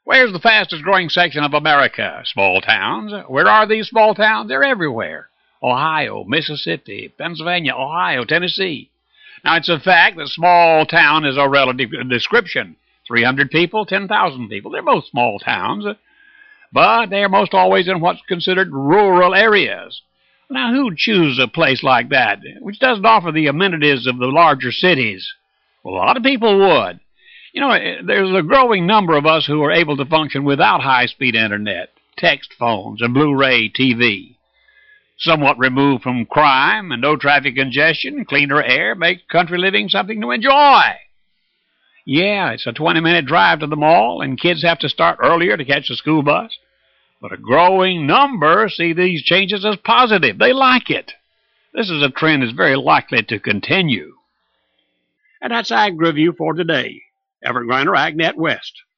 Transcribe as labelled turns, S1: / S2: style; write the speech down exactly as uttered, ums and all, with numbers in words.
S1: Where's the fastest growing section of America? Small towns. Where are these small towns? They're everywhere. Ohio, Mississippi, Pennsylvania, Ohio, Tennessee. Now, it's a fact that small town is a relative description. three hundred people, ten thousand people. They're both small towns. But they are most always in what's considered rural areas. Now, who'd choose a place like that, which doesn't offer the amenities of the larger cities? Well, a lot of people would. You know, there's a growing number of us who are able to function without high-speed internet, text phones, and Blu-ray T V. Somewhat removed from crime and no traffic congestion, cleaner air makes country living something to enjoy. Yeah, it's a twenty-minute drive to the mall, and kids have to start earlier to catch the school bus. But a growing number see these changes as positive. They like it. This is a trend that's very likely to continue. And that's Ag Review for today. Everett Griner, AgNet West.